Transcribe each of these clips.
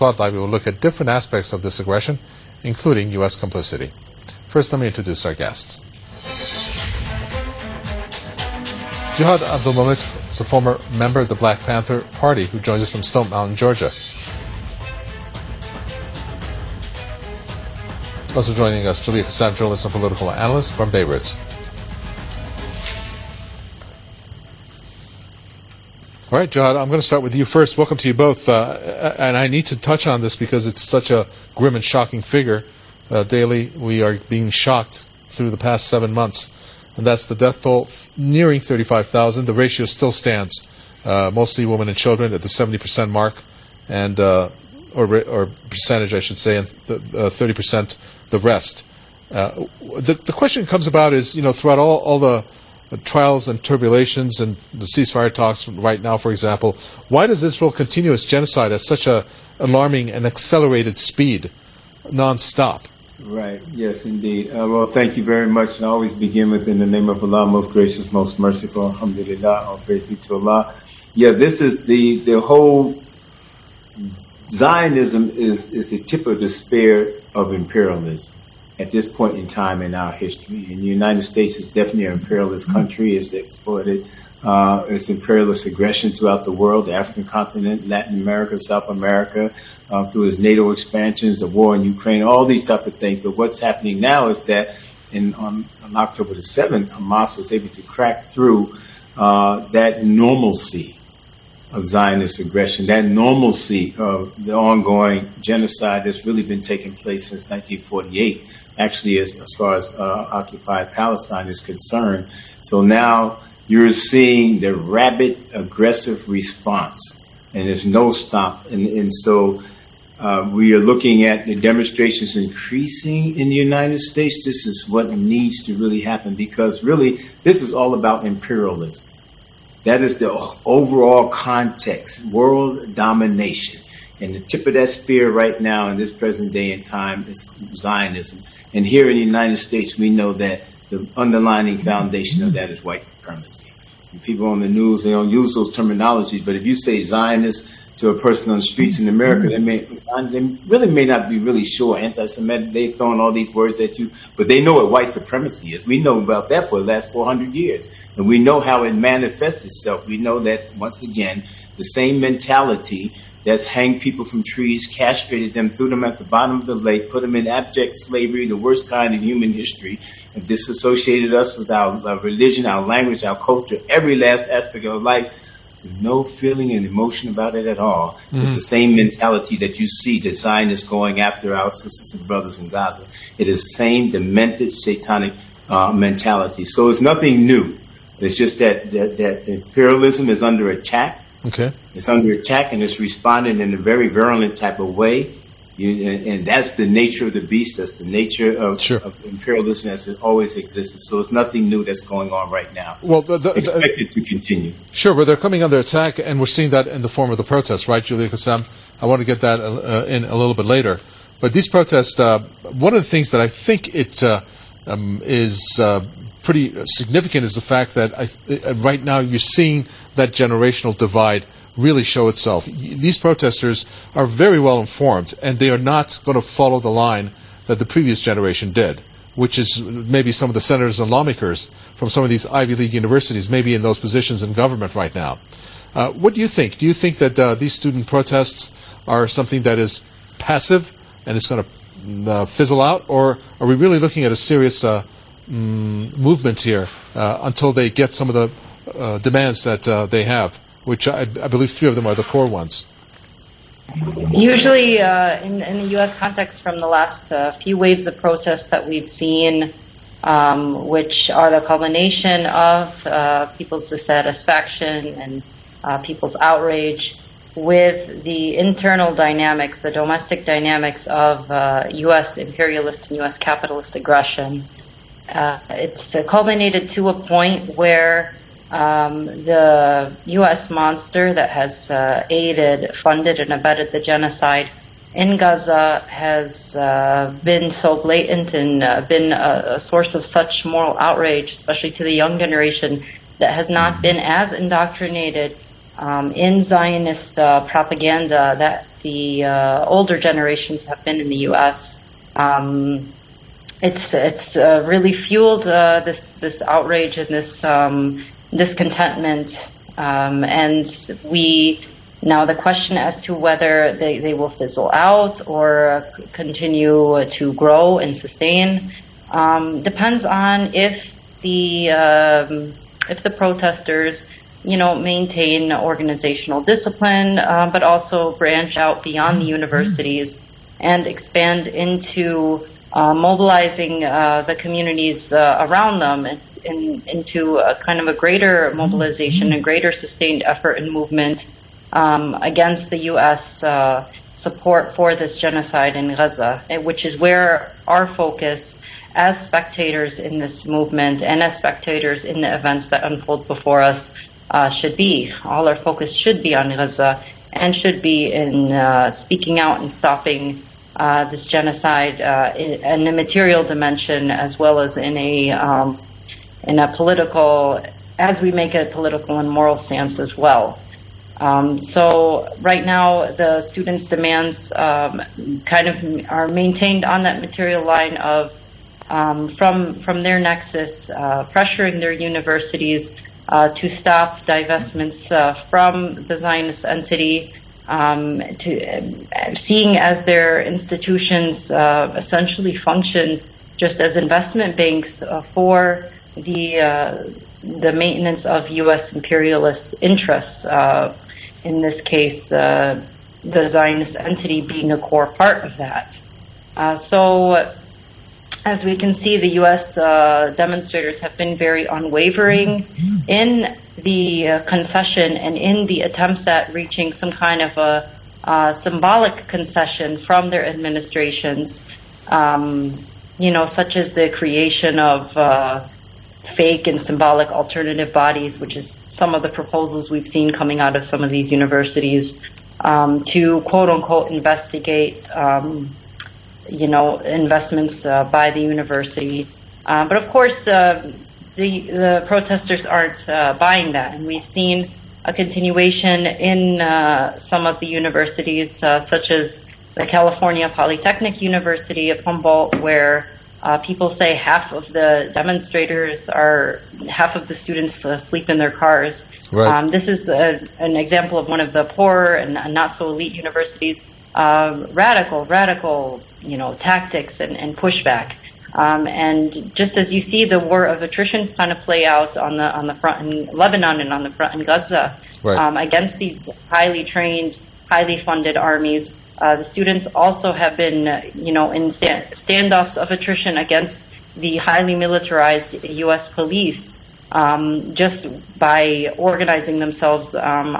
Spotlight, we will look at different aspects of this aggression, including U.S. complicity. First, let me introduce our guests. Jihad Abdul-Mumin is a former member of the Black Panther Party who joins us from Stone Mountain, Georgia. Also joining us, Julia Kassam, journalist and political analyst from Beirut. All right, Jihad, I'm going to start with you first. Welcome to you both. And I need to touch on this because it's such a grim and shocking figure. Daily, we are being shocked through the past 7 months. And that's the death toll nearing 35,000. The ratio still stands, mostly women and children at the 70% mark, and or percentage, I should say, and 30% the rest. The question comes about is, throughout all the trials and tribulations and the ceasefire talks right now, for example, why does Israel continue its genocide at such a alarming and accelerated speed, non-stop? Right. Yes, indeed. Well, thank you very much. And I always begin with, in the name of Allah, most gracious, most merciful. Alhamdulillah. All praise be to Allah. Yeah, this is the whole Zionism is the tip of the spear of imperialism at this point in time in our history. And the United States is definitely an imperialist country. It's exploited its imperialist aggression throughout the world, the African continent, Latin America, South America, through its NATO expansions, the war in Ukraine, all these type of things. But what's happening now is that on October the 7th, Hamas was able to crack through that normalcy of Zionist aggression, that normalcy of the ongoing genocide that's really been taking place since 1948, actually as far as occupied Palestine is concerned. So now you're seeing the rabid, aggressive response, and there's no stop. And so we are looking at the demonstrations increasing in the United States. This is what needs to really happen, because really this is all about imperialism. That is the overall context, world domination. And the tip of that spear right now in this present day and time is Zionism. And here in the United States, we know that the underlying foundation of that is white supremacy. And people on the news, they don't use those terminologies, but if you say Zionist to a person on the streets in America, they really may not be really sure. Anti-Semitic, they've thrown all these words at you, but they know what white supremacy is. We know about that for the last 400 years, and we know how it manifests itself. We know that, once again, the same mentality that's hanged people from trees, castrated them, threw them at the bottom of the lake, put them in abject slavery, the worst kind in human history, and disassociated us with our religion, our language, our culture, every last aspect of life, with no feeling and emotion about it at all. Mm-hmm. It's the same mentality that you see the Zionists going after our sisters and brothers in Gaza. It is the same demented, satanic mentality. So it's nothing new. It's just that imperialism is under attack. Okay. It's under attack, and it's responding in a very virulent type of way. And that's the nature of the beast. That's the nature of imperialism as it always existed. So it's nothing new that's going on right now. Well, expected to continue. Sure, but they're coming under attack, and we're seeing that in the form of the protests, right, Julia Kassam? I want to get that in a little bit later. But these protests, one of the things that I think it is pretty significant is the fact that right now you're seeing that generational divide really show itself. These protesters are very well informed, and they are not going to follow the line that the previous generation did, which is maybe some of the senators and lawmakers from some of these Ivy League universities, maybe in those positions in government right now. What do you think? Do you think that these student protests are something that is passive and it's going to fizzle out, or are we really looking at a serious movement here until they get some of the demands that they have, which I believe 3 of them are the core ones? Usually in the U.S. context, from the last few waves of protests that we've seen, which are the culmination of people's dissatisfaction and people's outrage with the internal dynamics, the domestic dynamics of U.S. imperialist and U.S. capitalist aggression. It's culminated to a point where the U.S. monster that has aided, funded, and abetted the genocide in Gaza has been so blatant and been a source of such moral outrage, especially to the young generation that has not been as indoctrinated in Zionist propaganda, that the older generations have been in the U.S., it's really fueled this outrage and this discontentment, and now the question as to whether they will fizzle out or continue to grow and sustain depends on if the protesters, maintain organizational discipline, but also branch out beyond the universities and expand into mobilizing the communities around them into a kind of a greater mobilization and greater sustained effort and movement against the U.S. Support for this genocide in Gaza, which is where our focus as spectators in this movement and as spectators in the events that unfold before us should be. All our focus should be on Gaza and should be in speaking out and stopping this genocide in a material dimension as well as in a political, as we make a political and moral stance as well. So right now the students' demands kind of are maintained on that material line of from their nexus, pressuring their universities to stop divestments from the Zionist entity, to seeing as their institutions essentially function just as investment banks for the maintenance of U.S. imperialist interests. In this case, the Zionist entity being a core part of that. So, as we can see, the U.S. Demonstrators have been very unwavering in the concession and in the attempts at reaching some kind of a symbolic concession from their administrations, such as the creation of fake and symbolic alternative bodies, which is some of the proposals we've seen coming out of some of these universities, to quote-unquote investigate investments by the university. But of course, the protesters aren't buying that. And we've seen a continuation in some of the universities, such as the California Polytechnic University of Humboldt, where people say half of the students sleep in their cars. Right. This is an example of one of the poorer and not so elite universities. Radical, tactics and pushback. And just as you see the war of attrition kind of play out on the front in Lebanon and on the front in Gaza, right, against these highly trained, highly funded armies, the students also have been, in standoffs of attrition against the highly militarized U.S. police, just by organizing themselves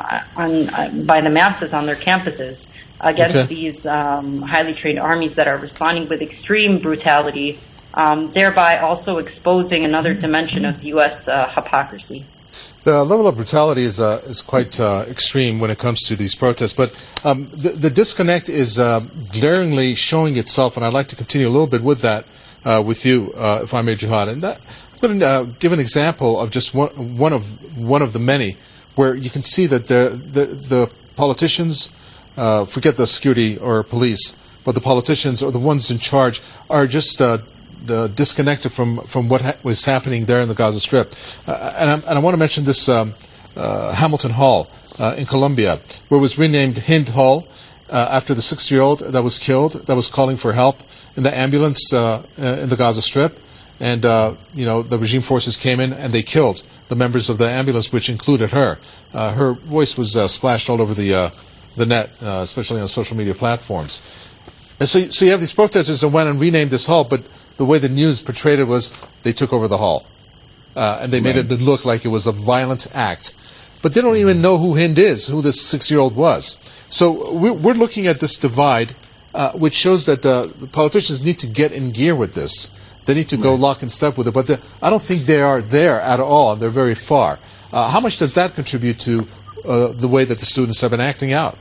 by the masses on their campuses against these highly trained armies that are responding with extreme brutality, thereby also exposing another dimension of U.S. hypocrisy. The level of brutality is quite extreme when it comes to these protests, but the disconnect is glaringly showing itself, and I'd like to continue a little bit with that with you, if I may, Jihad. And I'm going to give an example of just one of the many, where you can see that the politicians, forget the security or police, but the politicians or the ones in charge are just disconnected from what was happening there in the Gaza Strip. And I want to mention this Hamilton Hall in Colombia, where it was renamed Hind Hall after the 6-year-old that was killed, that was calling for help in the ambulance in the Gaza Strip. And, the regime forces came in and they killed the members of the ambulance, which included her. Her voice was splashed all over the net, especially on social media platforms. And so you have these protesters that went and renamed this hall, but the way the news portrayed it was they took over the hall. And they made it look like it was a violent act. But they don't even know who Hind is, who this 6-year-old was. So we're looking at this divide, which shows that the politicians need to get in gear with this. They need to go lock in step with it. But I don't think they are there at all. They're very far. How much does that contribute to the way that the students have been acting out?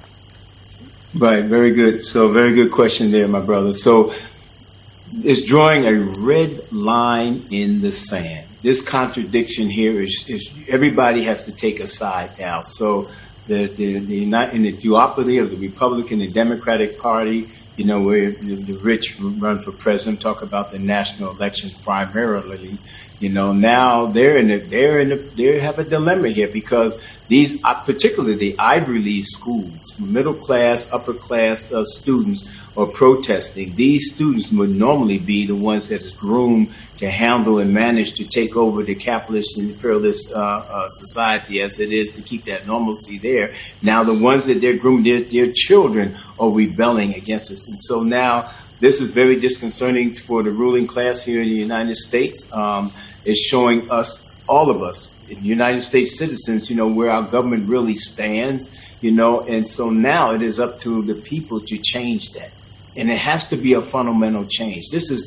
Right, very good. So very good question there, my brother. So it's drawing a red line in the sand. This contradiction here is everybody has to take a side now. So in the duopoly of the Republican and Democratic Party, where the rich run for president, talk about the national election primarily. Now they have a dilemma here because these, particularly the Ivy League schools, middle class, upper class students are protesting. These students would normally be the ones that is groomed to handle and manage to take over the capitalist and imperialist society as it is to keep that normalcy there. Now the ones that they're grooming, their children are rebelling against us. And so now this is very disconcerting for the ruling class here in the United States. It's showing us, all of us, United States citizens, where our government really stands, and so now it is up to the people to change that. And it has to be a fundamental change.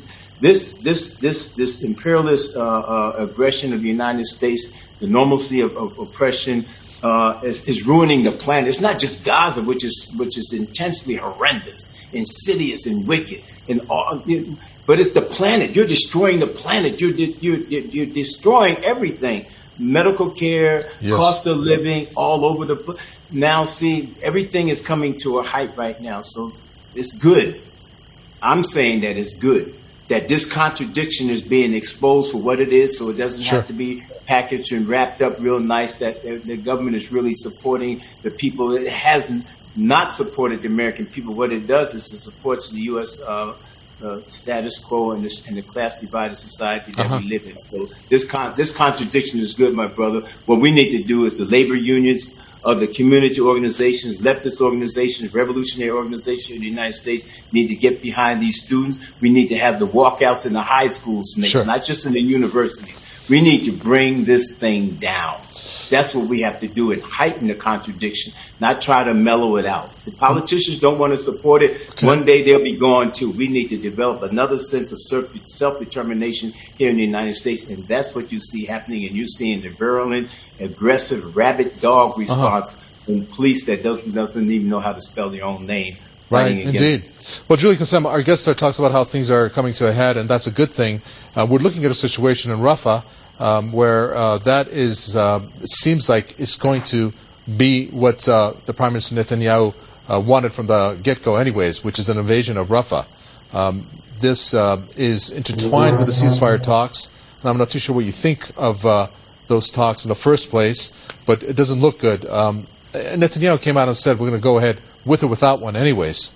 This imperialist aggression of the United States, the normalcy of oppression, is ruining the planet. It's not just Gaza, which is intensely horrendous, insidious, and wicked, but it's the planet. You're destroying the planet. You're destroying everything. Medical care, yes. Cost of living, all over the. Now, see, everything is coming to a height right now. So it's good. I'm saying that it's good that this contradiction is being exposed for what it is, so it doesn't have to be packaged and wrapped up real nice. That the government is really supporting the people. It hasn't not supported the American people. What it does is it supports the U.S. Status quo and the class divided society that we live in. So this contradiction is good, my brother. What we need to do is the labor unions, of the community organizations, leftist organizations, revolutionary organizations in the United States need to get behind these students. We need to have the walkouts in the high schools next, not just in the university. We need to bring this thing down. That's what we have to do and heighten the contradiction, not try to mellow it out. The politicians don't want to support it. Okay. One day they'll be gone too. We need to develop another sense of self-determination here in the United States, and that's what you see happening. And you're seeing the virulent, aggressive, rabid dog response from police that doesn't even know how to spell their own name. Right, indeed. Well, Julie Kassem, our guest there talks about how things are coming to a head, and that's a good thing. We're looking at a situation in Rafah where that is, it seems like it's going to be what the Prime Minister Netanyahu wanted from the get-go anyways, which is an invasion of Rafah. This is intertwined with the ceasefire talks, and I'm not too sure what you think of those talks in the first place, but it doesn't look good. Netanyahu came out and said we're going to go ahead with or without one anyways.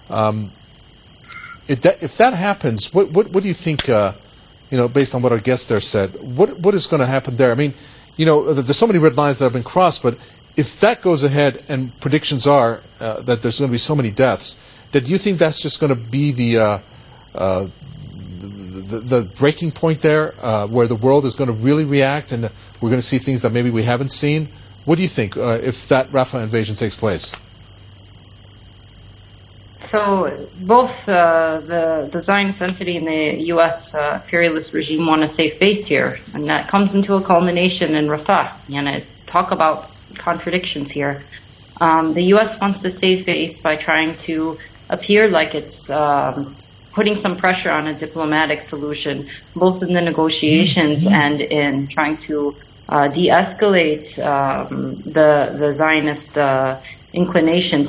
If that happens, what do you think, based on what our guest there said, what is going to happen there? I mean, there's so many red lines that have been crossed, but if that goes ahead and predictions are that there's going to be so many deaths, do you think that's just going to be the breaking point there where the world is going to really react and we're going to see things that maybe we haven't seen? What do you think if that Rafah invasion takes place? So both the Zionist entity and the U.S. imperialist regime want to save face here, and that comes into a culmination in Rafah. And talk about contradictions here. The U.S. wants to save face by trying to appear like it's putting some pressure on a diplomatic solution, both in the negotiations and in trying to de-escalate the Zionist inclination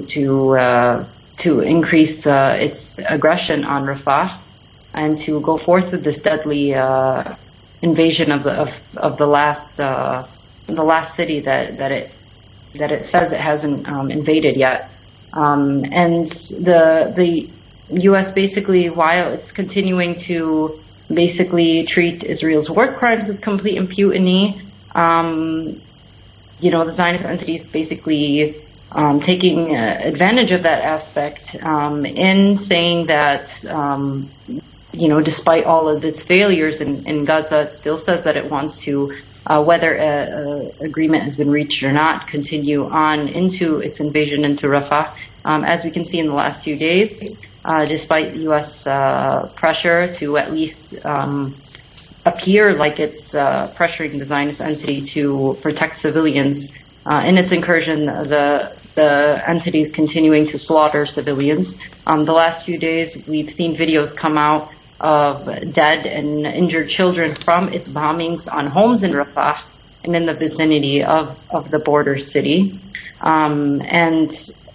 to increase its aggression on Rafah and to go forth with this deadly invasion of the last city that it says it hasn't invaded yet. And the U.S. basically, while it's continuing to basically treat Israel's war crimes with complete impunity, the Zionist entities basically taking advantage of that aspect in saying that, despite all of its failures in Gaza, it still says that it wants to, whether an agreement has been reached or not, continue on into its invasion into Rafah. As we can see in the last few days, despite U.S. pressure to at least appear like it's pressuring the Zionist entity to protect civilians, in its incursion, the entity is continuing to slaughter civilians. The last few days, we've seen videos come out of dead and injured children from its bombings on homes in Rafah. and in the vicinity of the border city. And,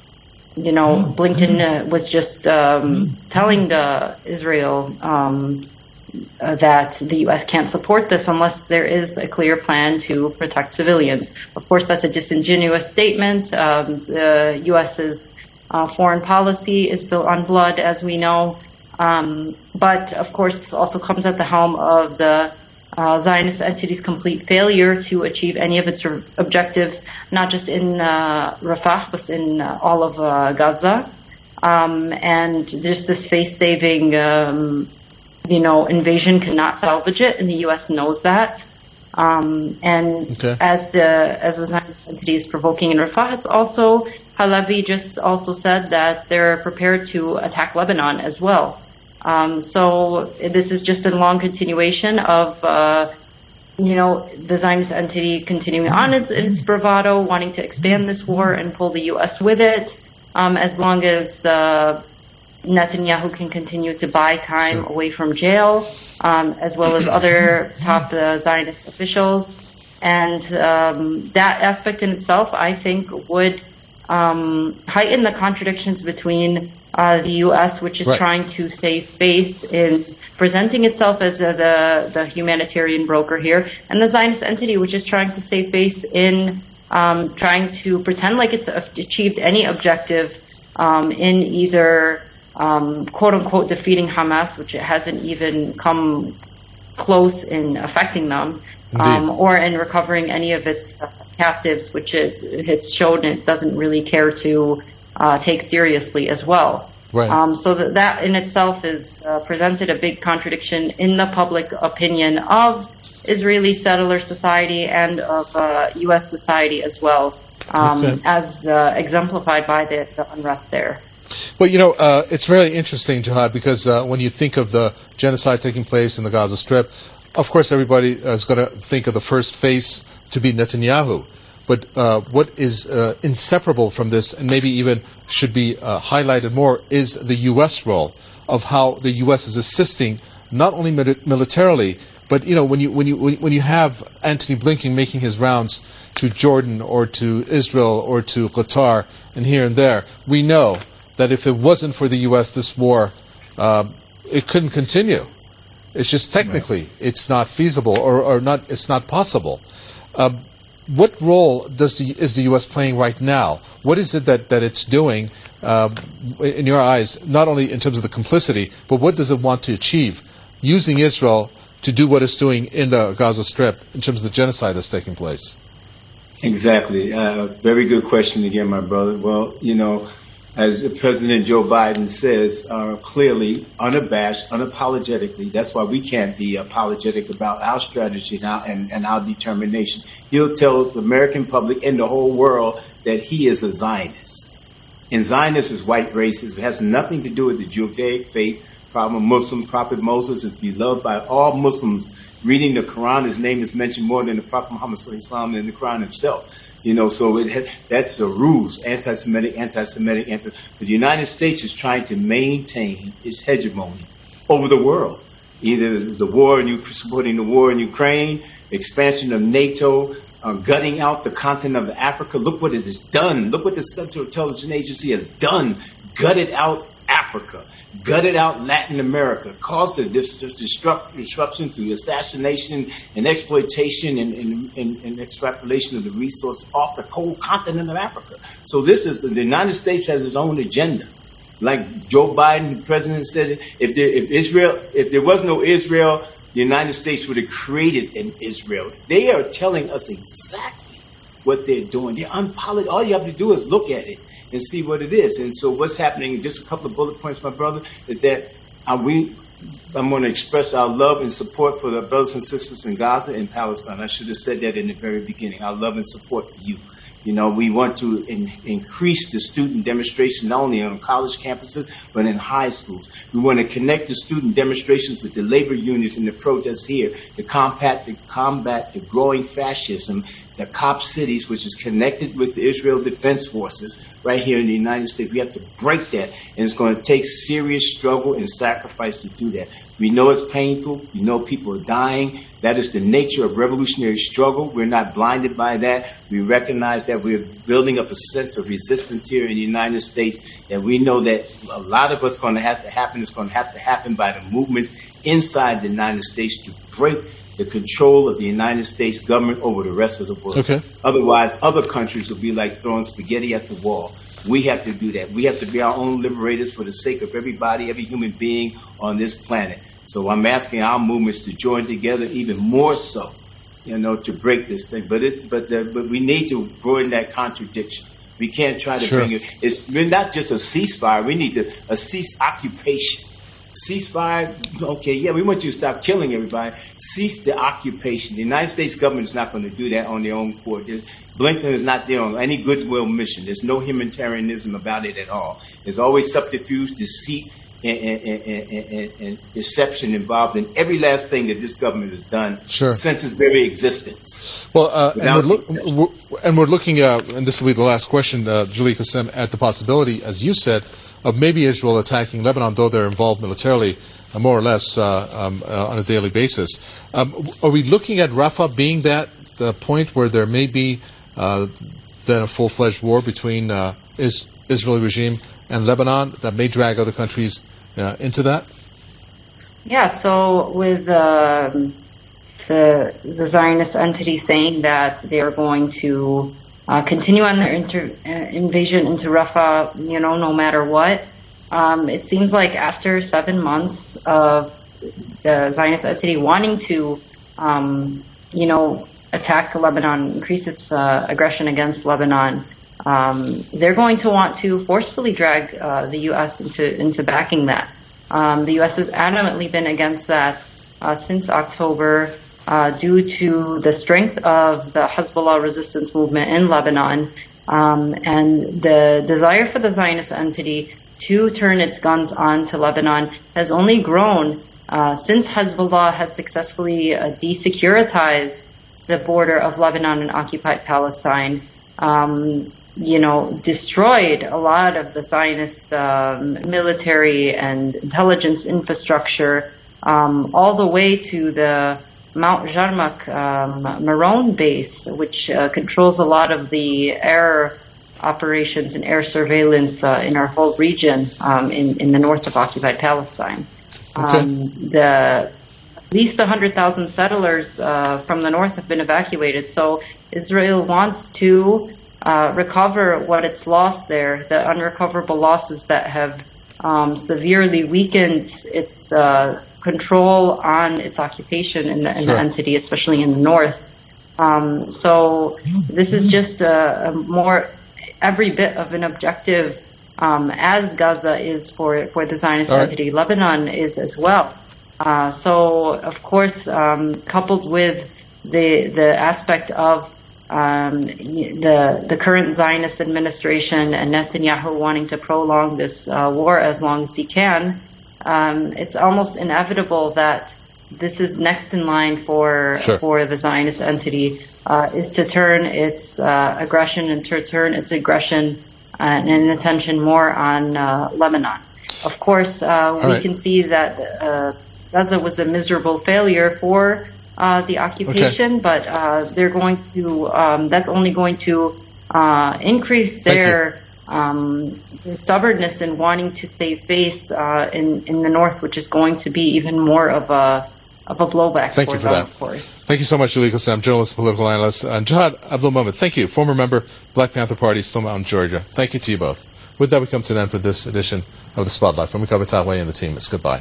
Blinken was just telling Israel that the U.S. can't support this unless there is a clear plan to protect civilians. Of course, that's a disingenuous statement. The U.S.'s foreign policy is built on blood, as we know. But, of course, this also comes at the helm of the Zionist entity's complete failure to achieve any of its objectives, not just in Rafah, but in all of Gaza. And there's this face-saving invasion cannot salvage it, and the U.S. knows that. As the Zionist entity is provoking in Rafah, it's also, Halevi just also said that they're prepared to attack Lebanon as well. So this is just a long continuation of, the Zionist entity continuing on its bravado, wanting to expand this war and pull the U.S. with it, as long as Netanyahu can continue to buy time away from jail, as well as other top Zionist officials. And that aspect in itself, I think, would heighten the contradictions between the U.S., which is trying to save face in presenting itself as the humanitarian broker here, and the Zionist entity, which is trying to save face in trying to pretend like it's achieved any objective in either quote-unquote defeating Hamas, which it hasn't even come close in affecting them, or in recovering any of its captives, which it's shown it doesn't really care to take seriously as well. So that in itself is presented a big contradiction in the public opinion of Israeli settler society and of U.S. society as well, as exemplified by the unrest there. Well, it's really interesting, Jihad, because when you think of the genocide taking place in the Gaza Strip, of course everybody is going to think of the first face to be Netanyahu. But what is inseparable from this, and maybe even should be highlighted more, is the U.S. role of how the U.S. is assisting not only militarily, but when you have Antony Blinken making his rounds to Jordan or to Israel or to Qatar and here and there, we know that if it wasn't for the U.S., this war it couldn't continue. It's just technically it's not feasible or not. It's not possible. What role is the U.S. playing right now? What is it that it's doing in your eyes, not only in terms of the complicity, but what does it want to achieve using Israel to do what it's doing in the Gaza Strip in terms of the genocide that's taking place? Exactly. Very good question again, my brother. Well, as President Joe Biden says, clearly, unabashed, unapologetically, that's why we can't be apologetic about our strategy now and our determination. He'll tell the American public and the whole world that he is a Zionist. And Zionist is white racist. It has nothing to do with the Judaic faith. Muslim Prophet Moses is beloved by all Muslims. Reading the Quran, his name is mentioned more than the Prophet Muhammad sallallahu alaihi wasallam in the Quran himself. So that's the rules, anti-Semitic. But the United States is trying to maintain its hegemony over the world. Either the war, supporting the war in Ukraine, expansion of NATO, gutting out the continent of Africa. Look what it has done. Look what the Central Intelligence Agency has done. Gutted out Africa. Gutted out Latin America, caused the disruption through assassination and exploitation and extrapolation of the resources off the whole continent of Africa. So the United States has its own agenda. Like Joe Biden, the president, said, if there was no Israel, the United States would have created an Israel. They are telling us exactly what they're doing. They're unpolished. All you have to do is look at it and see what it is. And so what's happening, just a couple of bullet points, my brother, is that I'm going to express our love and support for the brothers and sisters in Gaza and Palestine. I should have said that in the very beginning. Our love and support for you. We want to increase the student demonstration not only on college campuses, but in high schools. We want to connect the student demonstrations with the labor unions and the protests here to combat the growing fascism the COP cities, which is connected with the Israel Defense Forces right here in the United States. We have to break that, and it's going to take serious struggle and sacrifice to do that. We know it's painful. We know people are dying. That is the nature of revolutionary struggle. We're not blinded by that. We recognize that we're building up a sense of resistance here in the United States, and we know that a lot of what's going to have to happen is going to have to happen by the movements inside the United States to break the control of the United States government over the rest of the world. Okay. Otherwise, other countries will be like throwing spaghetti at the wall. We have to do that. We have to be our own liberators for the sake of everybody, every human being on this planet. So I'm asking our movements to join together even more so, to break this thing. But we need to broaden that contradiction. We can't try to bring it. We're not just a ceasefire. We need a cease occupation. Ceasefire, okay, yeah, we want you to stop killing everybody. Cease the occupation. The United States government is not going to do that on their own court. Blinken is not there on any goodwill mission. There's no humanitarianism about it at all. There's always subterfuge, deceit, and deception involved in every last thing that this government has done since its very existence. Well, and we're looking, and this will be the last question, Julie Qassem, at the possibility, as you said, of maybe Israel attacking Lebanon, though they're involved militarily more or less on a daily basis. Are we looking at Rafah being the point where there may be then a full-fledged war between Israeli regime and Lebanon that may drag other countries into that? Yeah, so with the Zionist entity saying that they are going to continue on their invasion into Rafah, no matter what, it seems like after 7 months of the Zionist entity wanting to, attack Lebanon, increase its aggression against Lebanon, they're going to want to forcefully drag the U.S. into backing that. The U.S. has adamantly been against that since October due to the strength of the Hezbollah resistance movement in Lebanon and the desire for the Zionist entity to turn its guns on to Lebanon has only grown since Hezbollah has successfully desecuritized the border of Lebanon and occupied Palestine. Destroyed a lot of the Zionist military and intelligence infrastructure, all the way to the Mount Jarmak Meron base, which controls a lot of the air operations and air surveillance in our whole region in the north of occupied Palestine. At least 100,000 settlers from the north have been evacuated. So Israel wants to recover what it's lost there, the unrecoverable losses that have severely weakened its control on its occupation in the entity, especially in the north. So this is just every bit of an objective as Gaza is for the Zionist entity. Lebanon is as well. So, of course, coupled with the aspect of the current Zionist administration and Netanyahu wanting to prolong this war as long as he can, it's almost inevitable that this is next in line for the Zionist entity is to turn its aggression and to turn its aggression and attention more on Lebanon. Of course, we can see that Gaza was a miserable failure for the occupation, but they're going to that's only going to increase their stubbornness in wanting to save face in the north, which is going to be even more of a blowback for them, that. Of course. Thank you so much, Julie Qassem, journalist, political analyst, and Jihad Abdul Mohammed. Thank you, former member, Black Panther Party, Stone Mountain, Georgia. Thank you to you both. With that, we come to an end for this edition of the Spotlight. From Mikhail Bataway and the team, it's goodbye.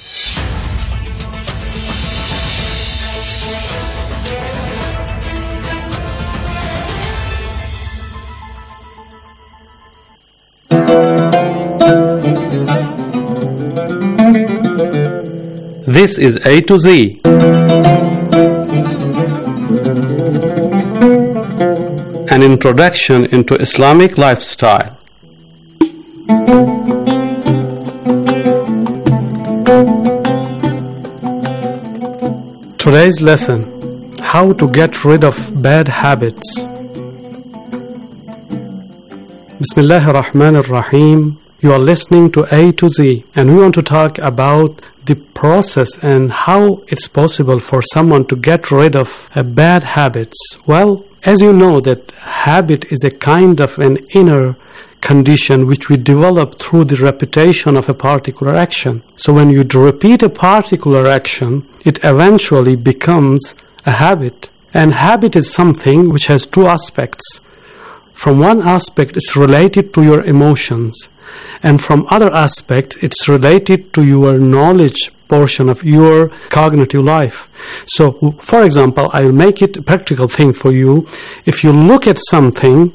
This is A to Z. An introduction into Islamic lifestyle. Today's lesson: how to get rid of bad habits. Bismillahir Rahmanir Rahim. You are listening to A to Z, and we want to talk about the process and how it's possible for someone to get rid of bad habits. Well, as you know, that habit is a kind of an inner condition which we develop through the repetition of a particular action. So when you repeat a particular action, it eventually becomes a habit. And habit is something which has two aspects. From one aspect, it's related to your emotions. And from other aspect, it's related to your knowledge portion of your cognitive life. So, for example, I'll make it a practical thing for you. If you look at something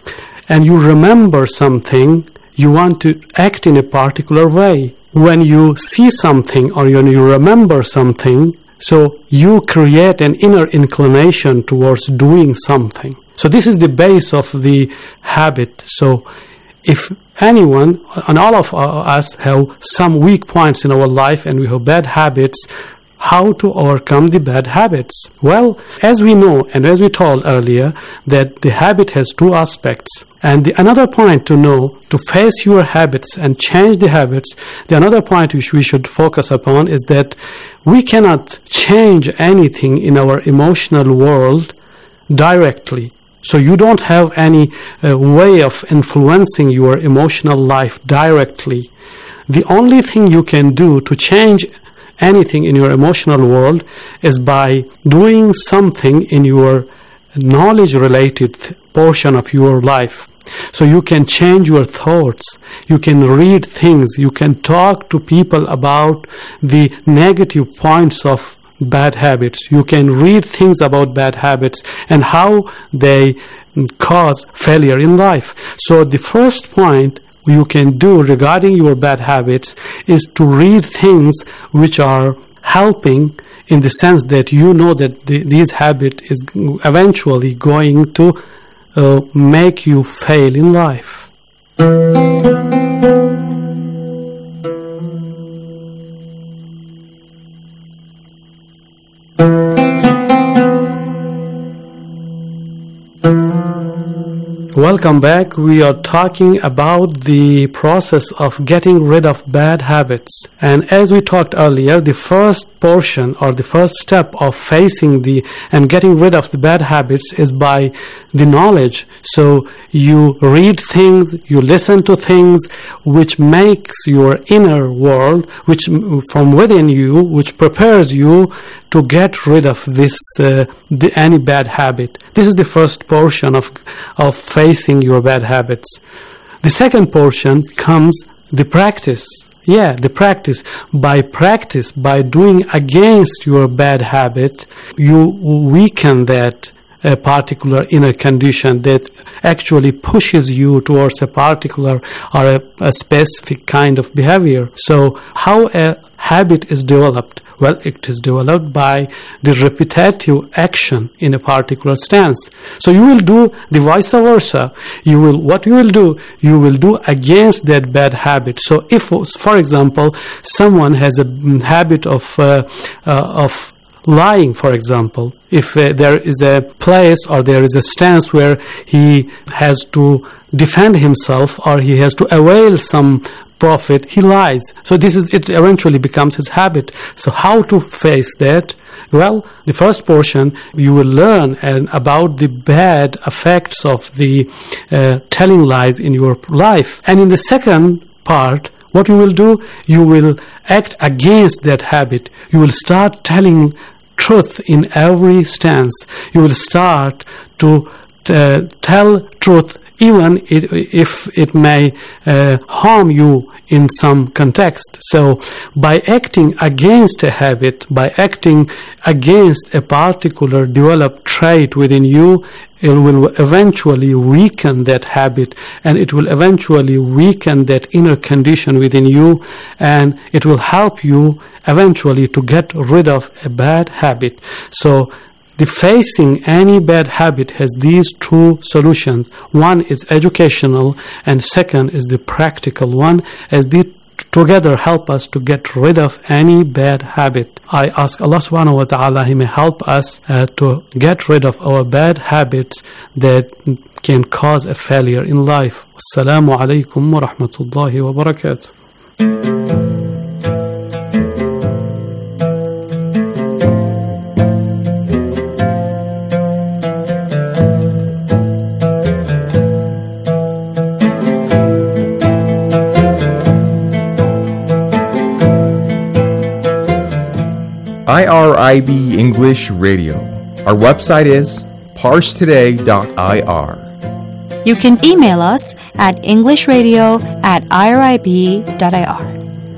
and you remember something, you want to act in a particular way. When you see something or when you remember something, so you create an inner inclination towards doing something. So this is the base of the habit. So if anyone, and all of us have some weak points in our life and we have bad habits, how to overcome the bad habits? Well, as we know and as we told earlier, that the habit has two aspects. And another point to know, to face your habits and change the habits, the another point which we should focus upon is that we cannot change anything in our emotional world directly. So you don't have any way of influencing your emotional life directly. The only thing you can do to change anything in your emotional world is by doing something in your knowledge-related portion of your life. So you can change your thoughts, you can read things, you can talk to people about the negative points of bad habits. You can read things about bad habits and how they cause failure in life. So the first point you can do regarding your bad habits is to read things which are helping, in the sense that you know that this habit is eventually going to make you fail in life. Welcome back. We are talking about the process of getting rid of bad habits. And as we talked earlier, the first portion or the first step of facing and getting rid of the bad habits is by the knowledge. So you read things, you listen to things which makes your inner world, which from within you, which prepares you to get rid of any bad habit. This is the first portion of facing your bad habits. The second portion comes the practice. Yeah, the practice. By doing against your bad habit, you weaken that particular inner condition that actually pushes you towards a particular or a specific kind of behavior. So how a habit is developed? Well, it is developed by the repetitive action in a particular stance. So you will do the vice versa. You will do against that bad habit. So if, for example, someone has a habit of lying, for example, if there is a place or there is a stance where he has to defend himself or he has to avail some profit, he lies. So it eventually becomes his habit. So how to face that? Well, the first portion, you will learn about the bad effects of the telling lies in your life. And in the second part, what you will do, you will act against that habit. You will start telling truth in every stance. You will start to tell truth even if it may harm you in some context. So by acting against a habit, by acting against a particular developed trait within you, it will eventually weaken that habit, and it will eventually weaken that inner condition within you, and it will help you eventually to get rid of a bad habit. So the facing any bad habit has these two solutions. One is educational and second is the practical one. As together help us to get rid of any bad habit. I ask Allah subhanahu wa ta'ala, He may help us to get rid of our bad habits that can cause a failure in life. Assalamu alaikum wa rahmatullahi wa barakatuh. IRIB English Radio. Our website is parsetoday.ir. You can email us at englishradio@irib.ir.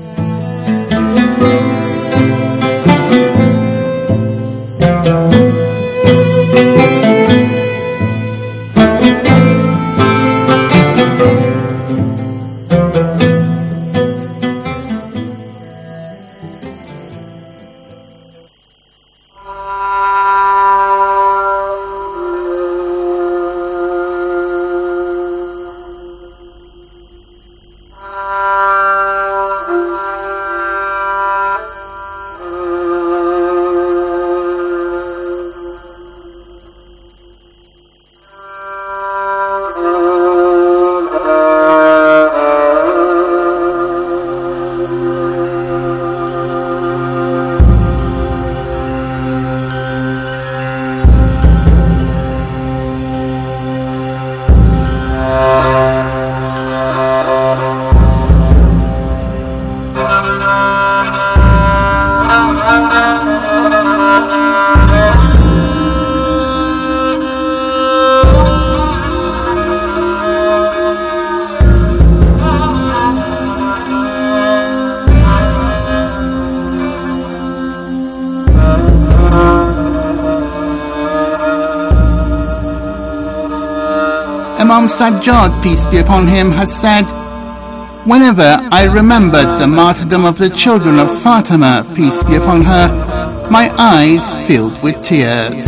Imam Sajjad, peace be upon him, has said, "Whenever I remembered the martyrdom of the children of Fatima, peace be upon her, my eyes filled with tears."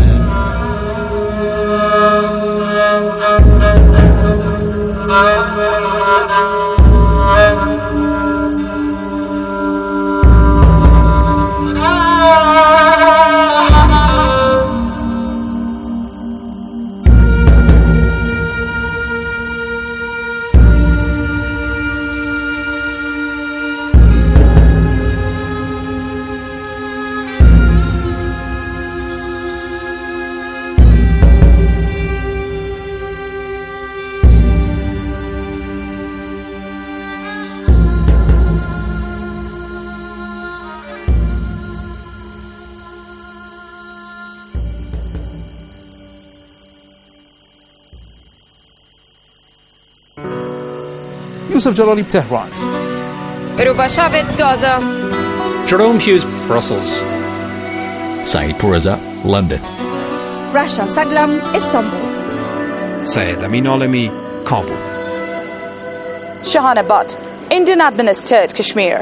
Yusuf Jalali, Tehran. Rubashavet, Gaza. Jerome Hughes, Brussels. Saeed Pourreza, London. Rasha Saglam, Istanbul. Syed Amin Alami, Kabul. Shahana Butt, Indian administered Kashmir.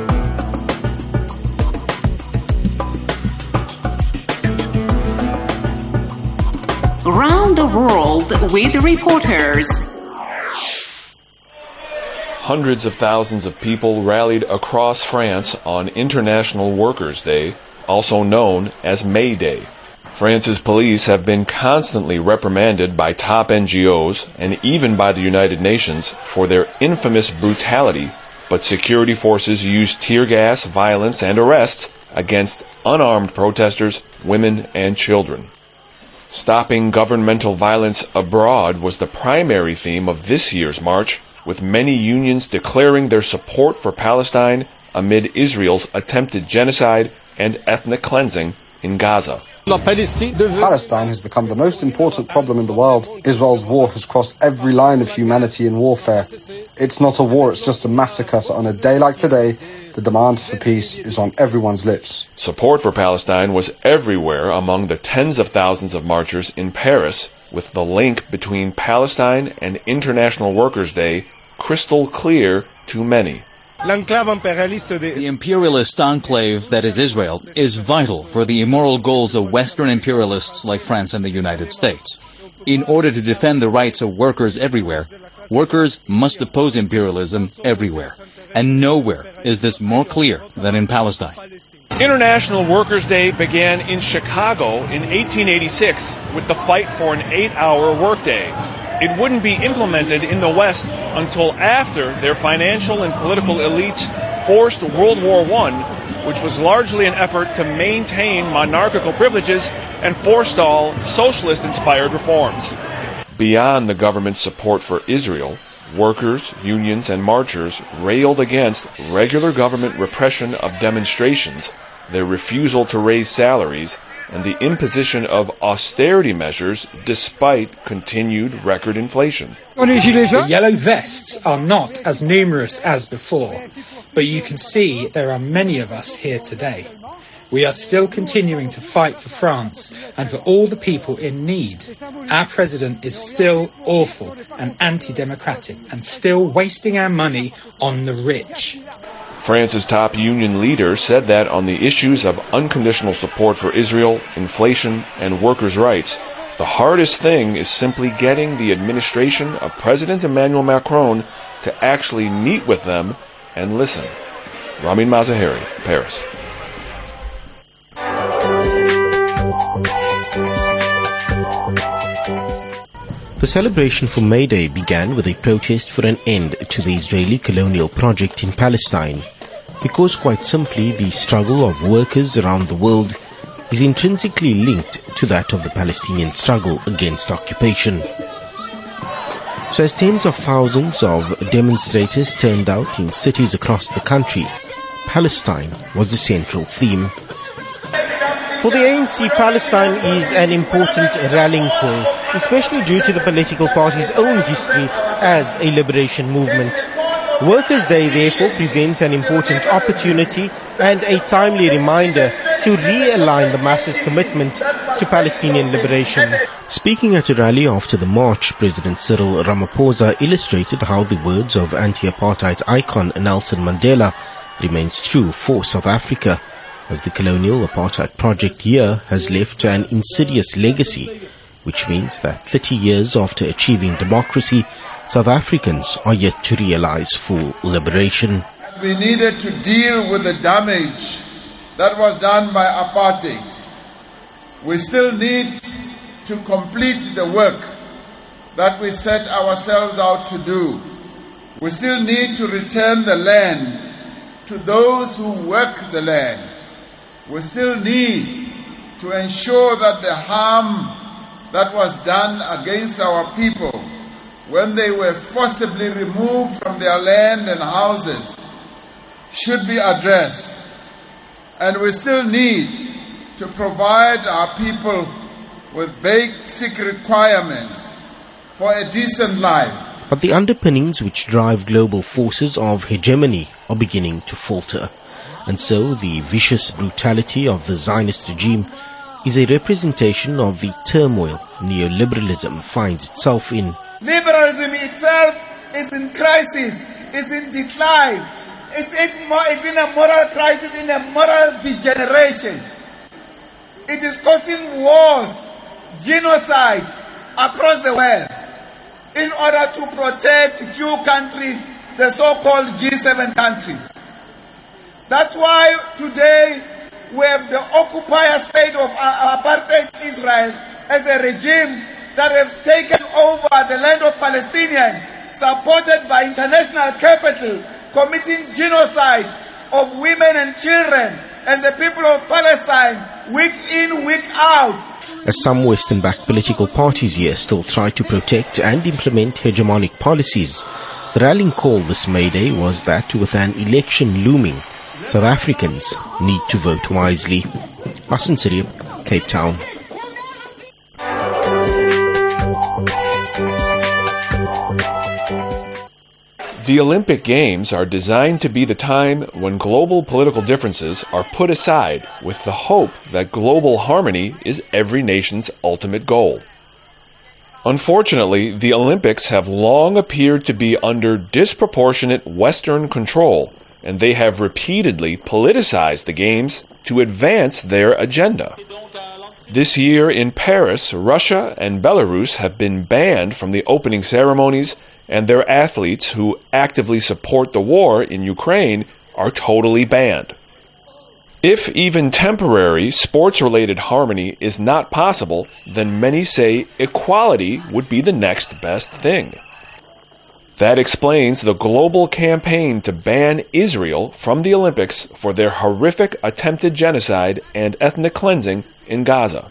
Around the world with reporters. Hundreds of thousands of people rallied across France on International Workers' Day, also known as May Day. France's police have been constantly reprimanded by top NGOs and even by the United Nations for their infamous brutality, but security forces used tear gas, violence, and arrests against unarmed protesters, women, and children. Stopping governmental violence abroad was the primary theme of this year's march, with many unions declaring their support for Palestine amid Israel's attempted genocide and ethnic cleansing in Gaza. Palestine has become the most important problem in the world. Israel's war has crossed every line of humanity in warfare. It's not a war, it's just a massacre. So on a day like today, the demand for peace is on everyone's lips. Support for Palestine was everywhere among the tens of thousands of marchers in Paris, with the link between Palestine and International Workers' Day crystal clear to many. The imperialist enclave that is Israel is vital for the immoral goals of Western imperialists like France and the United States. In order to defend the rights of workers everywhere, workers must oppose imperialism everywhere. And nowhere is this more clear than in Palestine. International Workers' Day began in Chicago in 1886 with the fight for an 8-hour workday. It wouldn't be implemented in the West until after their financial and political elites forced World War I, which was largely an effort to maintain monarchical privileges and forestall socialist-inspired reforms. Beyond the government's support for Israel, workers, unions, and marchers railed against regular government repression of demonstrations, their refusal to raise salaries, and the imposition of austerity measures despite continued record inflation. The yellow vests are not as numerous as before, but you can see there are many of us here today. We are still continuing to fight for France and for all the people in need. Our president is still awful and anti-democratic and still wasting our money on the rich. France's top union leader said that on the issues of unconditional support for Israel, inflation, and workers' rights, the hardest thing is simply getting the administration of President Emmanuel Macron to actually meet with them and listen. Ramin Mazaheri, Paris. The celebration for May Day began with a protest for an end to the Israeli colonial project in Palestine, because quite simply the struggle of workers around the world is intrinsically linked to that of the Palestinian struggle against occupation. So as tens of thousands of demonstrators turned out in cities across the country, Palestine was the central theme. For the ANC, Palestine is an important rallying call, especially due to the political party's own history as a liberation movement. Workers' Day therefore presents an important opportunity and a timely reminder to realign the masses' commitment to Palestinian liberation. Speaking at a rally after the march, President Cyril Ramaphosa illustrated how the words of anti-apartheid icon Nelson Mandela remains true for South Africa, as the colonial apartheid project here has left an insidious legacy, which means that 30 years after achieving democracy, South Africans are yet to realize full liberation. We needed to deal with the damage that was done by apartheid. We still need to complete the work that we set ourselves out to do. We still need to return the land to those who work the land. We still need to ensure that the harm that was done against our people when they were forcibly removed from their land and houses should be addressed. And we still need to provide our people with basic requirements for a decent life. But the underpinnings which drive global forces of hegemony are beginning to falter. And so the vicious brutality of the Zionist regime is a representation of the turmoil neoliberalism finds itself in. Liberalism itself is in crisis, is in decline. It's in a moral crisis, in a moral degeneration. It is causing wars, genocides across the world in order to protect few countries, the so-called G7 countries. That's why today we have the occupier state of apartheid Israel as a regime that has taken over the land of Palestinians, supported by international capital, committing genocide of women and children and the people of Palestine week in, week out. As some Western-backed political parties here still try to protect and implement hegemonic policies, the rallying call this May Day was that with an election looming, South Africans need to vote wisely. Hassan Sirib, Cape Town. The Olympic Games are designed to be the time when global political differences are put aside with the hope that global harmony is every nation's ultimate goal. Unfortunately, the Olympics have long appeared to be under disproportionate Western control, and they have repeatedly politicized the Games to advance their agenda. This year in Paris, Russia and Belarus have been banned from the opening ceremonies, and their athletes who actively support the war in Ukraine are totally banned. If even temporary sports-related harmony is not possible, then many say equality would be the next best thing. That explains the global campaign to ban Israel from the Olympics for their horrific attempted genocide and ethnic cleansing in Gaza.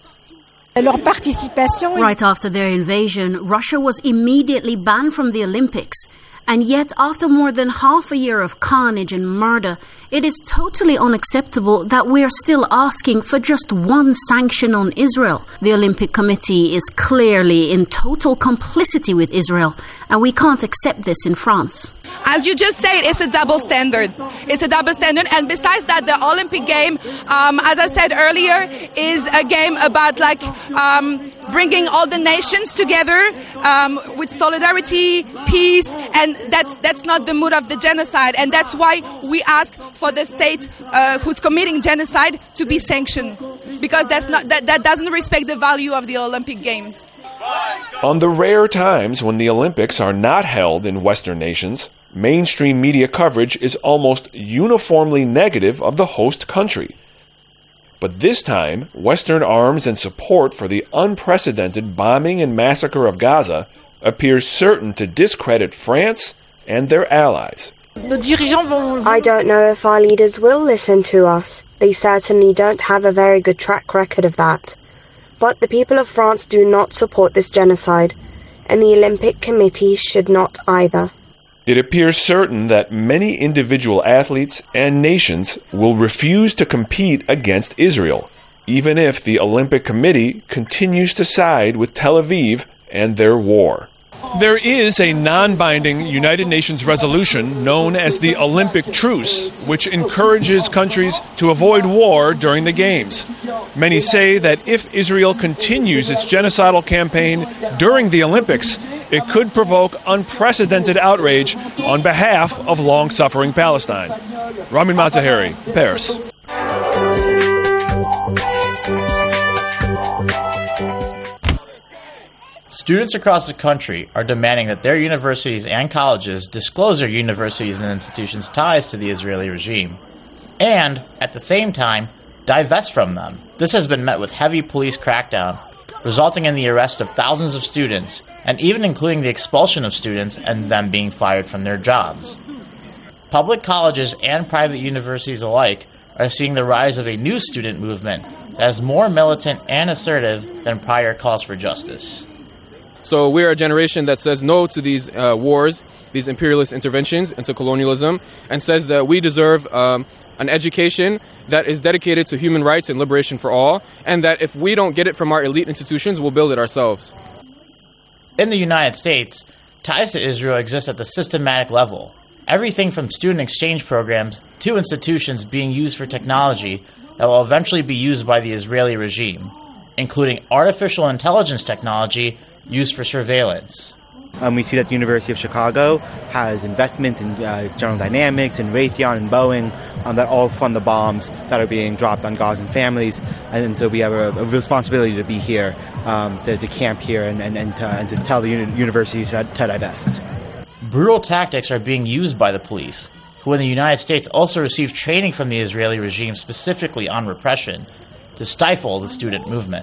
Right after their invasion, Russia was immediately banned from the Olympics. And yet, after more than half a year of carnage and murder, it is totally unacceptable that we are still asking for just one sanction on Israel. The Olympic Committee is clearly in total complicity with Israel, and we can't accept this in France. As you just said, it's a double standard. It's a double standard. And besides that, the Olympic game, as I said earlier, is a game about bringing all the nations together with solidarity, peace, and that's not the mood of the genocide. And that's why we ask for the state who's committing genocide to be sanctioned, because that doesn't respect the value of the Olympic Games. On the rare times when the Olympics are not held in Western nations, mainstream media coverage is almost uniformly negative of the host country. But this time, Western arms and support for the unprecedented bombing and massacre of Gaza appears certain to discredit France and their allies. I don't know if our leaders will listen to us. They certainly don't have a very good track record of that. But the people of France do not support this genocide, and the Olympic Committee should not either. It appears certain that many individual athletes and nations will refuse to compete against Israel, even if the Olympic Committee continues to side with Tel Aviv and their war. There is a non-binding United Nations resolution known as the Olympic Truce, which encourages countries to avoid war during the Games. Many say that if Israel continues its genocidal campaign during the Olympics, it could provoke unprecedented outrage on behalf of long-suffering Palestine. Ramin Mazaheri, Paris. Students across the country are demanding that their universities and colleges disclose their universities and institutions' ties to the Israeli regime, and, at the same time, divest from them. This has been met with heavy police crackdown, resulting in the arrest of thousands of students, and even including the expulsion of students and them being fired from their jobs. Public colleges and private universities alike are seeing the rise of a new student movement that is more militant and assertive than prior calls for justice. So we're a generation that says no to these wars, these imperialist interventions into colonialism, and says that we deserve an education that is dedicated to human rights and liberation for all, and that if we don't get it from our elite institutions, we'll build it ourselves. In the United States, ties to Israel exist at the systematic level. Everything from student exchange programs to institutions being used for technology that will eventually be used by the Israeli regime, including artificial intelligence technology used for surveillance. We see that the University of Chicago has investments in General Dynamics and Raytheon and Boeing that all fund the bombs that are being dropped on Gazan families. And so we have a responsibility to be here, to camp here and to tell the university to divest. Brutal tactics are being used by the police, who in the United States also received training from the Israeli regime specifically on repression to stifle the student movement.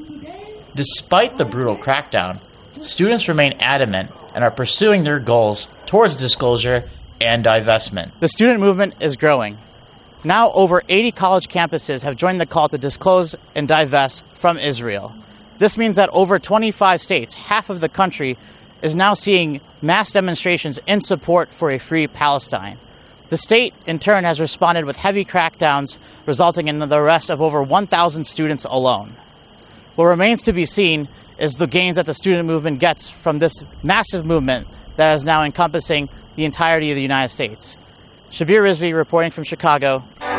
Despite the brutal crackdown, students remain adamant and are pursuing their goals towards disclosure and divestment. The student movement is growing. Now over 80 college campuses have joined the call to disclose and divest from Israel. This means that over 25 states, half of the country, is now seeing mass demonstrations in support for a free Palestine. The state, in turn, has responded with heavy crackdowns, resulting in the arrest of over 1,000 students alone. What remains to be seen is the gains that the student movement gets from this massive movement that is now encompassing the entirety of the United States. Shabir Rizvi reporting from Chicago.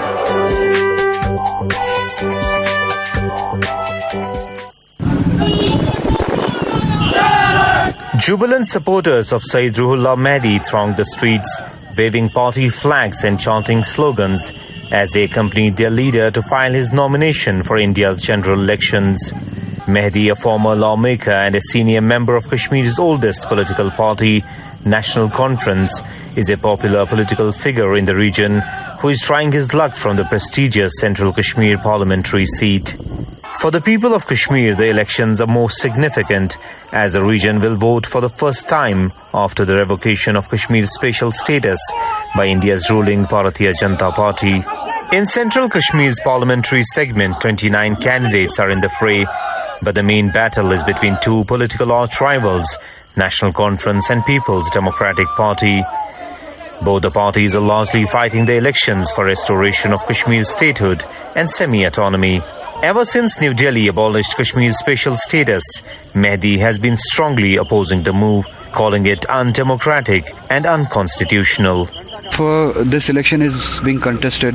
Jubilant supporters of Sayyid Ruhollah Mehdi thronged the streets, waving party flags and chanting slogans as they accompanied their leader to file his nomination for India's general elections. Mehdi, a former lawmaker and a senior member of Kashmir's oldest political party, National Conference, is a popular political figure in the region who is trying his luck from the prestigious Central Kashmir parliamentary seat. For the people of Kashmir, the elections are more significant as the region will vote for the first time after the revocation of Kashmir's special status by India's ruling Bharatiya Janata Party. In Central Kashmir's parliamentary segment, 29 candidates are in the fray, but the main battle is between two political arch rivals, National Conference and People's Democratic Party. Both the parties are largely fighting the elections for restoration of Kashmir's statehood and semi-autonomy. Ever since New Delhi abolished Kashmir's special status, Mehdi has been strongly opposing the move, calling it undemocratic and unconstitutional. For this election is being contested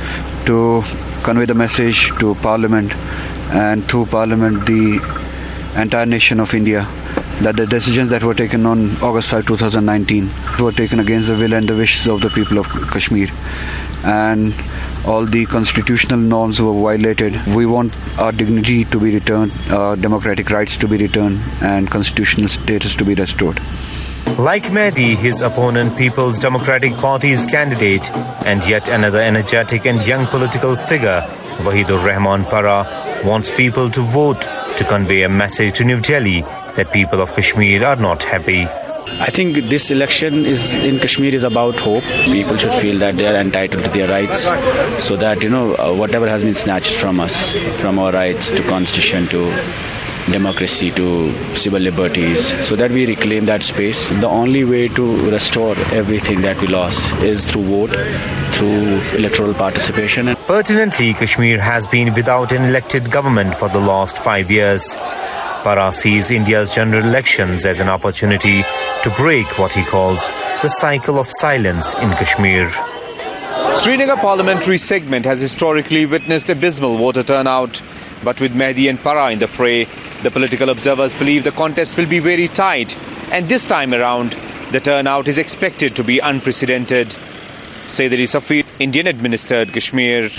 to convey the message to Parliament and through Parliament the entire nation of India that the decisions that were taken on August 5, 2019 were taken against the will and the wishes of the people of Kashmir, and all the constitutional norms were violated. We want our dignity to be returned, our democratic rights to be returned, and constitutional status to be restored. Like Mehdi, his opponent, People's Democratic Party's candidate and yet another energetic and young political figure, Wahidur Rahman Para, wants people to vote to convey a message to New Delhi that people of Kashmir are not happy. I think this election in Kashmir is about hope. People should feel that they are entitled to their rights, so that whatever has been snatched from us, from our rights to constitution, to democracy, to civil liberties, so that we reclaim that space. The only way to restore everything that we lost is through vote, through electoral participation. Pertinently, Kashmir has been without an elected government for the last 5 years. Para sees India's general elections as an opportunity to break what he calls the cycle of silence in Kashmir. Srinagar parliamentary segment has historically witnessed abysmal voter turnout. But with Mehdi and Para in the fray, the political observers believe the contest will be very tight. And this time around, the turnout is expected to be unprecedented. Saidari Safi, Indian-administered Kashmir.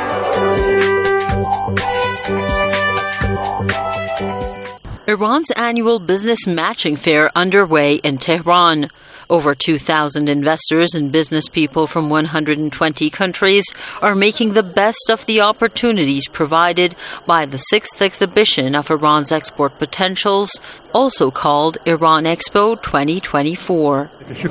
Iran's annual business matching fair underway in Tehran. Over 2,000 investors and business people from 120 countries are making the best of the opportunities provided by the 6th exhibition of Iran's export potentials, also called Iran Expo 2024.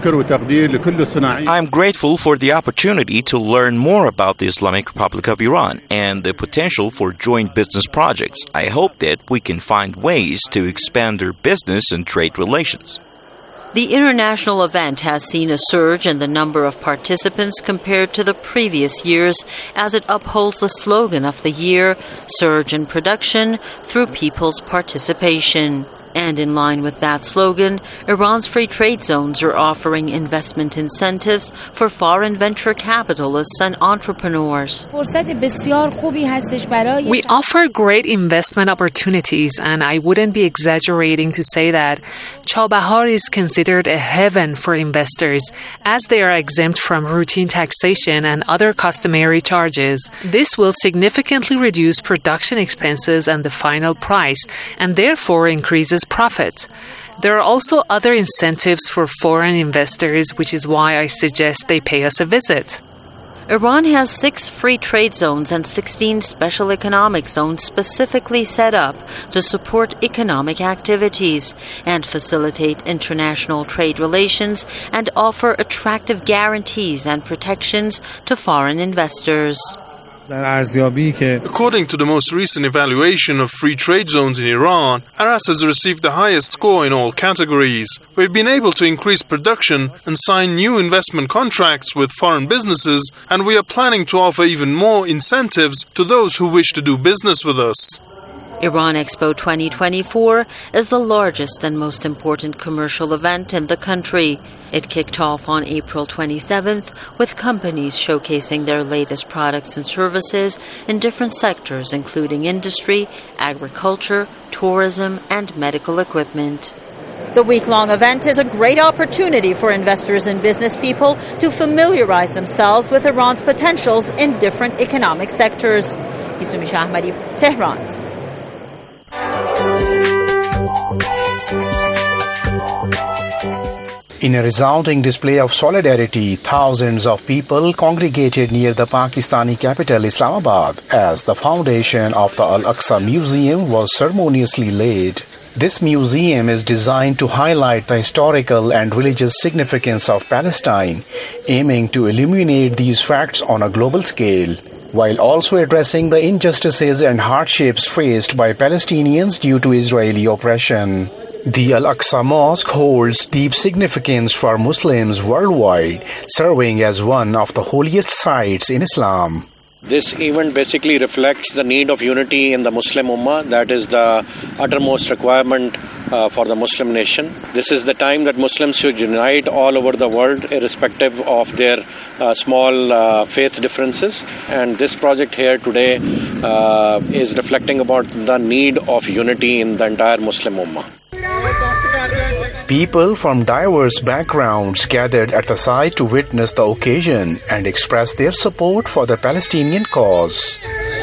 I am grateful for the opportunity to learn more about the Islamic Republic of Iran and the potential for joint business projects. I hope that we can find ways to expand their business and trade relations. The international event has seen a surge in the number of participants compared to the previous years as it upholds the slogan of the year, Surge in Production through People's Participation. And in line with that slogan, Iran's free trade zones are offering investment incentives for foreign venture capitalists and entrepreneurs. We offer great investment opportunities, and I wouldn't be exaggerating to say that Chabahar is considered a heaven for investors, as they are exempt from routine taxation and other customary charges. This will significantly reduce production expenses and the final price, and therefore increases profit. There are also other incentives for foreign investors, which is why I suggest they pay us a visit. Iran has 6 free trade zones and 16 special economic zones specifically set up to support economic activities and facilitate international trade relations and offer attractive guarantees and protections to foreign investors. According to the most recent evaluation of free trade zones in Iran, Aras has received the highest score in all categories. We've been able to increase production and sign new investment contracts with foreign businesses, and we are planning to offer even more incentives to those who wish to do business with us. Iran Expo 2024 is the largest and most important commercial event in the country. It kicked off on April 27th with companies showcasing their latest products and services in different sectors, including industry, agriculture, tourism, and medical equipment. The week-long event is a great opportunity for investors and business people to familiarize themselves with Iran's potentials in different economic sectors. Yusumi Shahmadi, Tehran. In a resounding display of solidarity, thousands of people congregated near the Pakistani capital Islamabad as the foundation of the Al-Aqsa Museum was ceremoniously laid. This museum is designed to highlight the historical and religious significance of Palestine, aiming to illuminate these facts on a global scale, while also addressing the injustices and hardships faced by Palestinians due to Israeli oppression. The Al-Aqsa Mosque holds deep significance for Muslims worldwide, serving as one of the holiest sites in Islam. This event basically reflects the need of unity in the Muslim Ummah. That is the uttermost requirement for the Muslim nation. This is the time that Muslims should unite all over the world, irrespective of their small faith differences. And this project here today is reflecting about the need of unity in the entire Muslim Ummah. People from diverse backgrounds gathered at the site to witness the occasion and express their support for the Palestinian cause.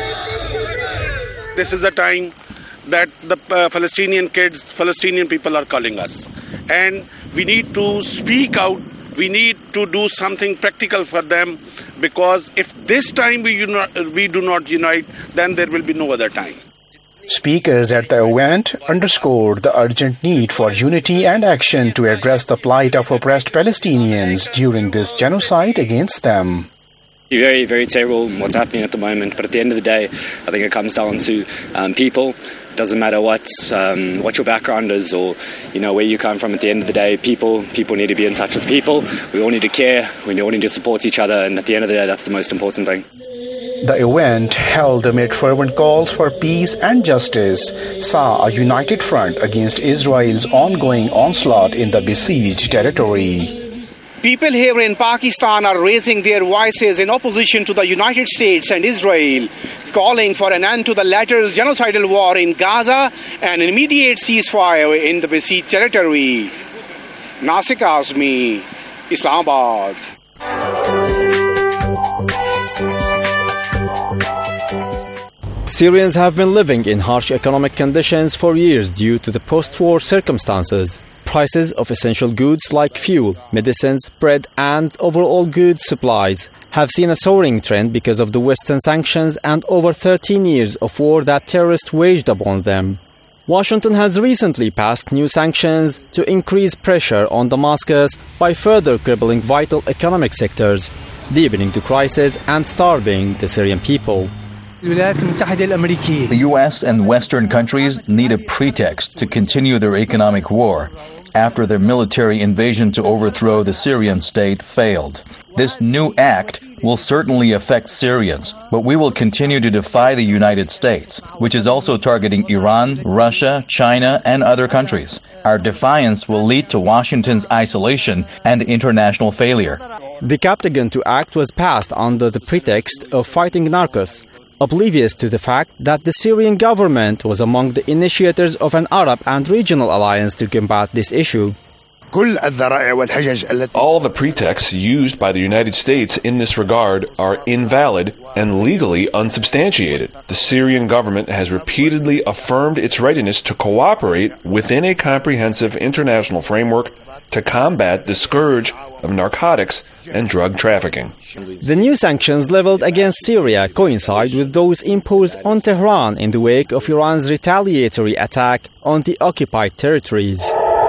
This is a time that the Palestinian people are calling us. And we need to speak out. We need to do something practical for them, because if this time we do not unite, then there will be no other time. Speakers at the event underscored the urgent need for unity and action to address the plight of oppressed Palestinians during this genocide against them. Very, very terrible what's happening at the moment, but at the end of the day, I think it comes down to people. It doesn't matter what your background is or where you come from. At the end of the day, people need to be in touch with people. We all need to care. We all need to support each other, and at the end of the day, that's the most important thing. The event, held amid fervent calls for peace and justice, saw a united front against Israel's ongoing onslaught in the besieged territory. People here in Pakistan are raising their voices in opposition to the United States and Israel, calling for an end to the latter's genocidal war in Gaza and an immediate ceasefire in the besieged territory. Nasik Azmi, Islamabad. Syrians have been living in harsh economic conditions for years due to the post-war circumstances. Prices of essential goods like fuel, medicines, bread and overall goods supplies have seen a soaring trend because of the Western sanctions and over 13 years of war that terrorists waged upon them. Washington has recently passed new sanctions to increase pressure on Damascus by further crippling vital economic sectors, deepening the crisis and starving the Syrian people. The U.S. and Western countries need a pretext to continue their economic war after their military invasion to overthrow the Syrian state failed. This new act will certainly affect Syrians, but we will continue to defy the United States, which is also targeting Iran, Russia, China, and other countries. Our defiance will lead to Washington's isolation and international failure. The Captagon to Act was passed under the pretext of fighting narcos, oblivious to the fact that the Syrian government was among the initiators of an Arab and regional alliance to combat this issue. All the pretexts used by the United States in this regard are invalid and legally unsubstantiated. The Syrian government has repeatedly affirmed its readiness to cooperate within a comprehensive international framework to combat the scourge of narcotics and drug trafficking. The new sanctions leveled against Syria coincide with those imposed on Tehran in the wake of Iran's retaliatory attack on the occupied territories.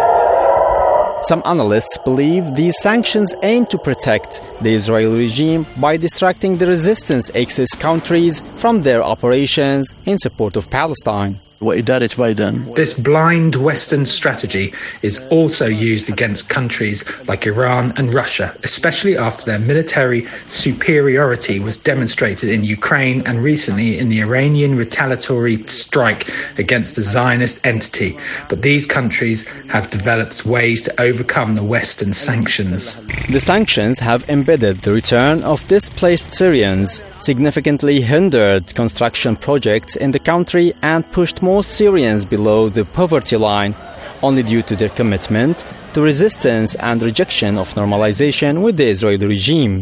Some analysts believe these sanctions aim to protect the Israeli regime by distracting the resistance Axis countries from their operations in support of Palestine. This blind Western strategy is also used against countries like Iran and Russia, especially after their military superiority was demonstrated in Ukraine and recently in the Iranian retaliatory strike against the Zionist entity. But these countries have developed ways to overcome the Western sanctions. The sanctions have embedded the return of displaced Syrians, significantly hindered construction projects in the country and pushed most Syrians below the poverty line, only due to their commitment to resistance and rejection of normalization with the Israeli regime.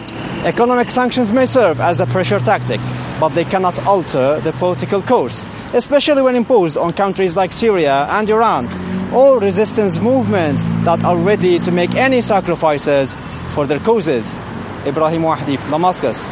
Economic sanctions may serve as a pressure tactic, but they cannot alter the political course. especially when imposed on countries like Syria and Iran, or resistance movements that are ready to make any sacrifices for their causes. Ibrahim Wahdi from Damascus.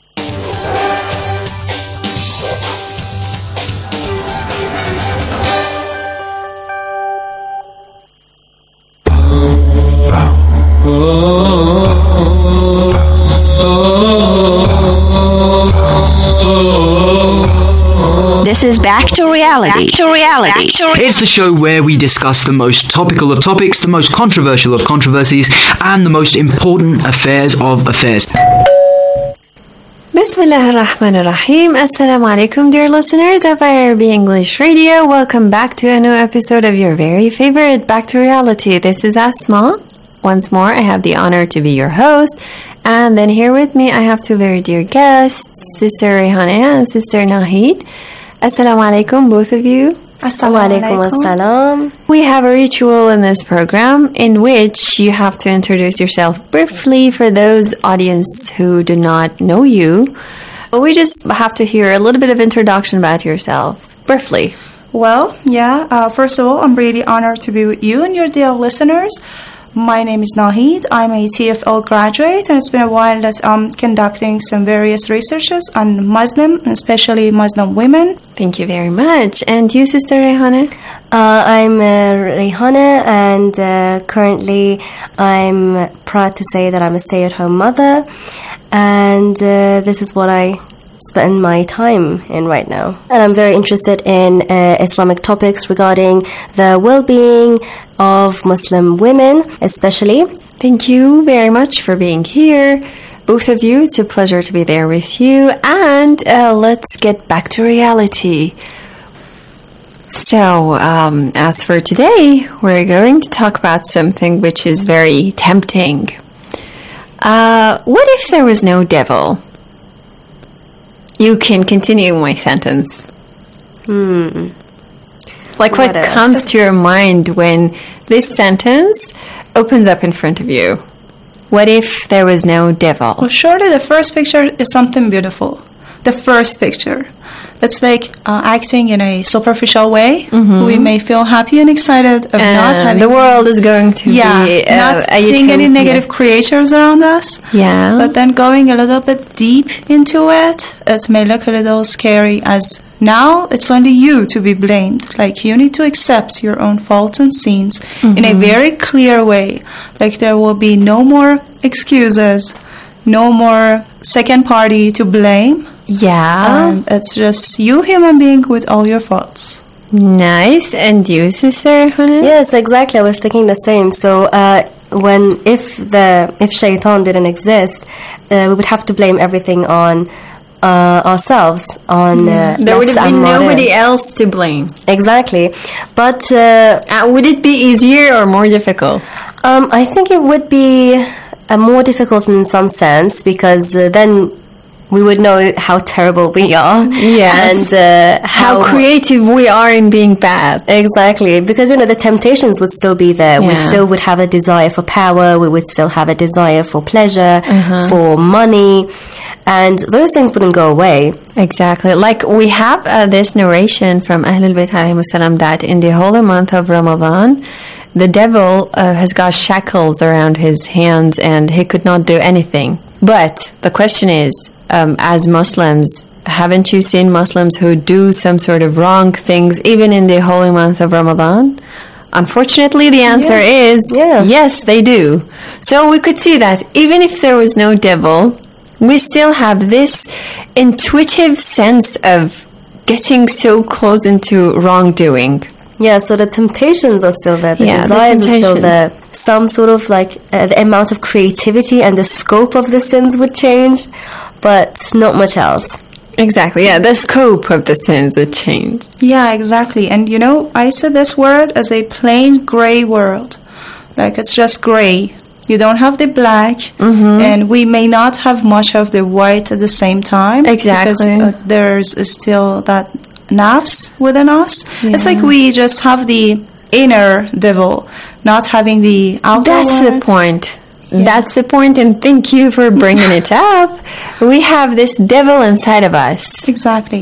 This is Back to Reality. It's the show where we discuss the most topical of topics, the most controversial of controversies, and the most important affairs of affairs. Bismillah ar-Rahman ar-Rahim. Assalamu alaikum, dear listeners of IRB English Radio. Welcome back to a new episode of your very favorite Back to Reality. This is Asma. Once more, I have the honor to be your host. And then here with me, I have two very dear guests, Sister Rehana and Sister Nahid. Assalamu alaikum, both of you. Assalamu alaikum assalam. We have a ritual in this program in which you have to introduce yourself briefly for those audience who do not know you. We just have to hear a little bit of introduction about yourself, briefly. Well, first of all, I'm really honored to be with you and your dear listeners. My name is Nahid. I'm a TFL graduate, and it's been a while that I'm conducting some various researches on Muslim, especially Muslim women. Thank you very much. And you, Sister Rehana? I'm Rehana, and currently I'm proud to say that I'm a stay-at-home mother, and this is what I spend my time in right now. And I'm very interested in Islamic topics regarding the well-being of Muslim women, especially. Thank you very much for being here, both of you. It's a pleasure to be there with you. And let's get back to reality. So, as for today, we're going to talk about something which is very tempting. What if there was no devil? You can continue my sentence. Like what comes to your mind when this sentence opens up in front of you? What if there was no devil? Well, surely the first picture is something beautiful. The first picture. It's like acting in a superficial way. Mm-hmm. We may feel happy and excited of not having... The world is going to be not seeing any negative creatures around us. Yeah. But then going a little bit deep into it, it may look a little scary, as now it's only you to be blamed. Like, you need to accept your own faults and sins in a very clear way. Like, there will be no more excuses, no more second party to blame. Yeah. And it's just you, human being, with all your faults. Nice. And you, Sister Hana? Yes, exactly. I was thinking the same. So if Shaitan didn't exist, we would have to blame everything on ourselves. There would have been nobody else to blame. Exactly. But would it be easier or more difficult? I think it would be more difficult in some sense, because then we would know how terrible we are. Yes. And how creative we are in being bad. Exactly. Because, the temptations would still be there. Yeah. We still would have a desire for power. We would still have a desire for pleasure, for money. And those things wouldn't go away. Exactly. Like, we have this narration from Ahlul Bayt alayhimus salam that in the holy month of Ramadan, the devil has got shackles around his hands and he could not do anything. But the question is, as Muslims, haven't you seen Muslims who do some sort of wrong things even in the holy month of Ramadan? Unfortunately, the answer is yes, they do. So we could see that even if there was no devil, we still have this intuitive sense of getting so close into wrongdoing. Yeah, so the temptations are still there. The desires are still there. Some sort of the amount of creativity and the scope of the sins would change, but not much else. Exactly, the scope of the sins would change. Yeah, exactly. And I said this word as a plain gray world. Like, it's just gray. You don't have the black, and we may not have much of the white at the same time. Exactly. Because there's still that nafs within us. Yeah. It's like we just have the inner devil, not having the outer That's one. the point. Yeah. That's the point, and thank you for bringing it up. We have this devil inside of us. Exactly.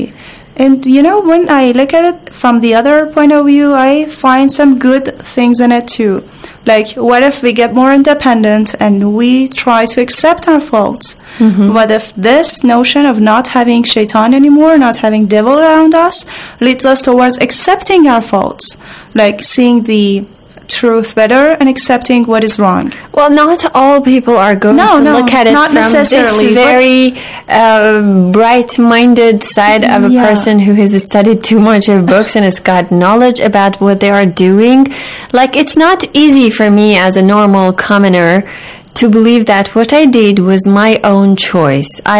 And when I look at it from the other point of view, I find some good things in it too. Like, what if we get more independent and we try to accept our faults? Mm-hmm. What if this notion of not having shaitan anymore, not having devil around us, leads us towards accepting our faults, like seeing the truth better and accepting what is wrong. Well, not all people are going to look at it from this very bright-minded side of a person who has studied too much of books and has got knowledge about what they are doing. Like, it's not easy for me as a normal commoner to believe that what I did was my own choice. I